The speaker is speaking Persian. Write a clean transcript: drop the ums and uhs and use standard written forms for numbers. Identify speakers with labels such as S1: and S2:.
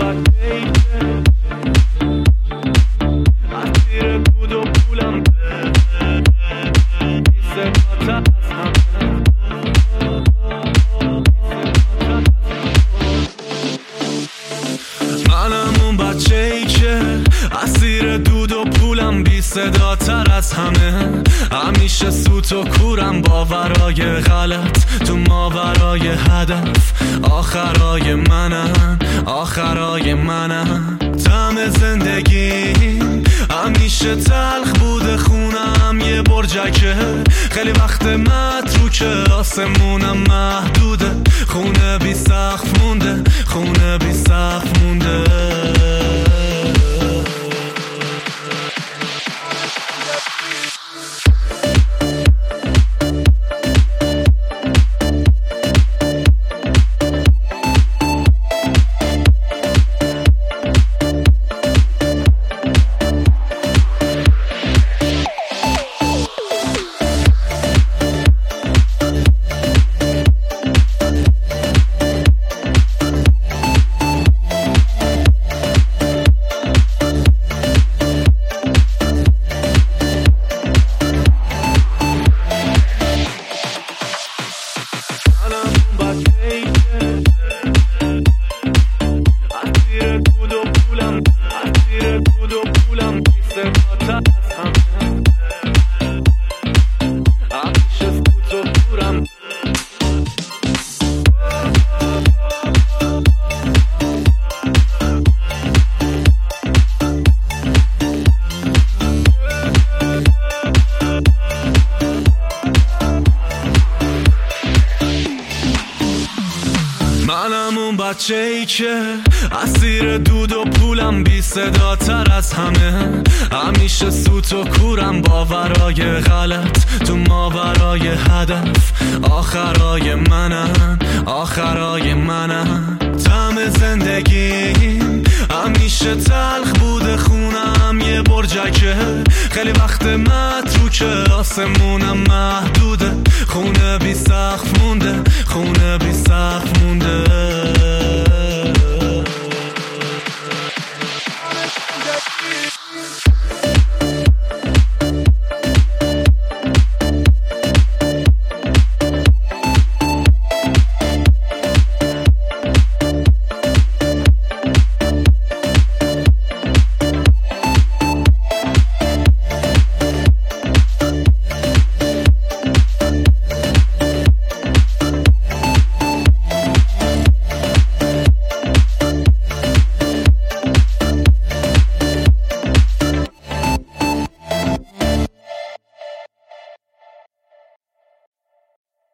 S1: اسیر دود و پولم منم اون بچه‌ای که اسیر دود و پولم بی صدا تر از همه، همیشه سوت و کورم باورای غلط تو ماورای هدف، آخرای منن آخرای منن. طعم زندگی همیشه تلخ بوده، خونم یه برجکه، خیلی وقت متروکه، آسمونم محدوده، خونه بی سقف مونده، خونه بی سقف مونده. منم اون بچه‌ای که اسیر دود و پولم بی صدا تر از همه، همیشه سوت و کورم باورای غلط تو ماورای هدف، آخرای منن آخرای منن. طعم زندگی همیشه تلخ بوده، خونم یه برجکه، خیلی وقت متروکه، آسمونم محدوده، خونه بی سقف مونده، خونه بی سقف